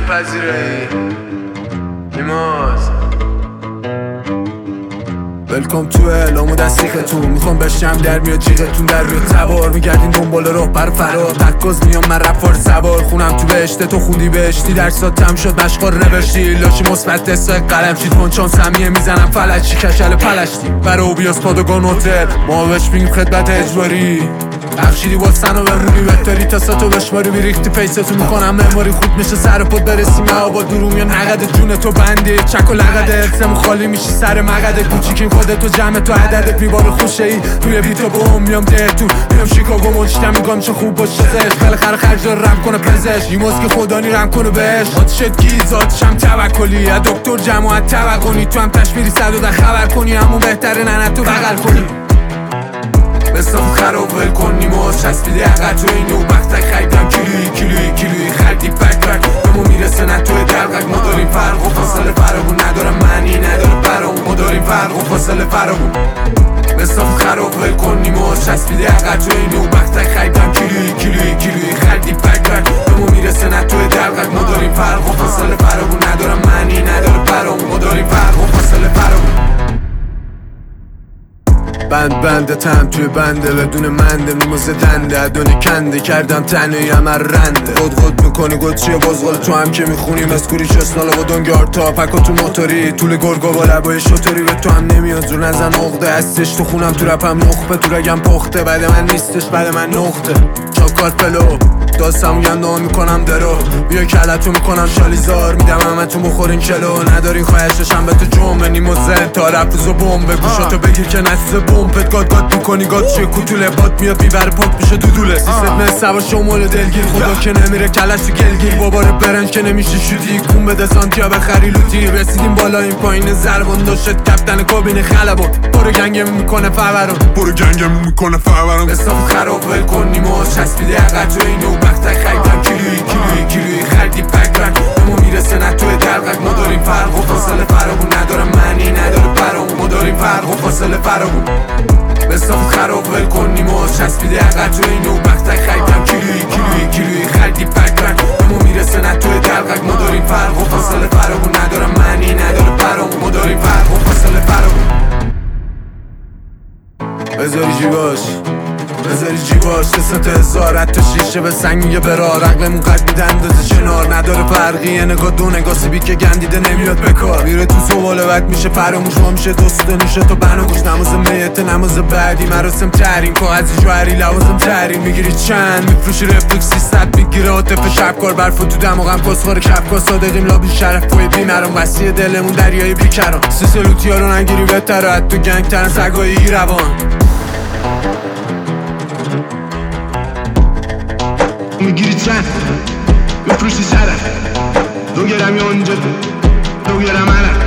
پذیرایی نیماز ولکام تو اعلام و دستیختون میخوام بشم در میاد جیغتون در بیاد تبار میگردین دنبال راه بر فرار تکاز میام من رفار سوار خونم تو بهشت تو خوندی بهشتی درسات تم شد مشقار نوشتی لاشی مثبت دستای قلم شید پانچان سمیه میزنم فلچی کشل پلشتی برای بیاس پادگان هتل ما بهش میگیم خدمت اجباری بخشیدی با سن و بمونی بهتری تا ساتو بشماری بیریختی فیستو میکنم مماری خود میشه سر پد برسیم آبا دروم یا نقد جون تو بندی چک و لقد ارسمو خالی میشی سر مقد کوچیکیم خودتو جمع تو عددت میباره خوشه ای توی بیتو با هم میام دهتون میام شیکاگو مجتم میگم چه خوب باشه زش بالاخره خرج داره رم کنه پزش این که خدانی رم کنه بهش آتشت گیز آتشم توکلی از دکتر جماعت توقعی تو هم تشمیری صد و خبر کنی همون بهتره نه تو بغل کنی بستم خراب ول کنیم و چسبیده عقد تو اینو بختک خریدم کیلوی خریدی بکرک بمو میرسه نه توی دلقک ما داریم فرق و فاصله فرامون ندارم معنی نداره برامون ما داریم فرق و فاصله فرامون بستم خراب ول کنیم و چسبیده عقد تو اینو بختک خریدم کیلوی خریدی بکرک بمو میرسه نه توی دلقک ما داریم فرق و فاصله فرامون ندارم معنی نداره برامون ما داریم فرق و فاصله فرامون بنده تم توی بنده بدون منده میموزه دنده ادونی کنده کردم تنهی همه رنده خود میکنی گد چیه بازغال تو هم که میخونی مسکوری چسنالا با دنگار تا پکا تو موتوری طول گرگا با لبای شطوری به تو هم نمیاد زور نزن عقده هستش تو خونم تو رپم نخبه تو رگم پخته بعد من نیستش بعد من نقطه چاکار پلو داستم گنده میکنم درو بیا کلتو میکنم شالیزار میدم همه تو بخورین کلو ندارین خواهششم به تو جمعه نیمو زن تا رفوز و بمبه گوشاتو بگیر که نسیز بمپت گاد میکنی گاد چیه کوتوله باد میاد میبره پاک میشه دودوله سیست من سوا شمال دلگیر خدا که نمیره کلش تو گلگیر باباره برنج که نمیشه شودی کون بده سانتیا بخری لوتی رسیدیم بالا این پایین زربان داشت کپتن کابین خلبان برو گنگم میکنه فورم بستم خراب ول کنیم و چسبیده عقد تو اینو بختک خریدم کیلوی خریدی بکرک بمو میرسه نه توی دلقک ما داریم فرق و فاصله فرامون ندارم معنی نداره برامون ما داریم فرق و فاصله فرامون بستم خراب ول کنیم و چسبیده عقد تو اینو بختک خریدم کیلوی خریدی بکرک بمو میرسه نه توی دلقک ما داریم فرق و فاصله فرامون ندارم معنی نداره برامون ما داریم فرق و فاصله فرامون بذاری جیباش دستت هزار حتی شیشه به سنگ میگه برار عقلمون قد میده اندازه چنار نداره فرقی یه نگاه دو نگاه سیبی که گندیده نمیاد بکار میره تو سواله بد میشه فراموش ما میشه دوست نیشه تو بنا گوش نماز میت نماز بعدی مراسم تحریم کاغذی جوهری لوازم تحریم میگیری چند میفروشی رفلکس 300 میگیره عاطفه شبکار برف تو دماغم کسخور کپکا صادقیم لابی شرف پای بیمرم وسیع دلمون دریای بیکران سیسلوتیا رو نگیری بهتره تو گنگ ترن سگای روان میگیری چند بفروشی شرف دو گرم یا اونجا دو گرم علم